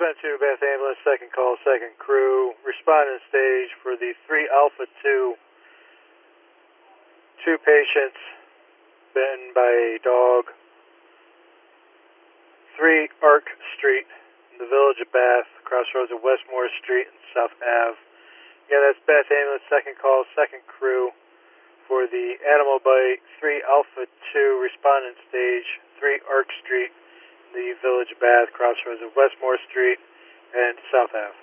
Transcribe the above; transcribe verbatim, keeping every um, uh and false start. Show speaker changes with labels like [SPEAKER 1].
[SPEAKER 1] Been to Bath Ambulance, second call, second crew. Responding stage for the three Alpha two. Two patients bitten by a dog. three Arc Street in the village of Bath, crossroads of Westmore Street and South Ave. Yeah, that's Bath Ambulance, second call, second crew for the animal bite. three Alpha two, responding stage, three Arc Street, the village of Bath, crossroads of Westmore Street and South Ave.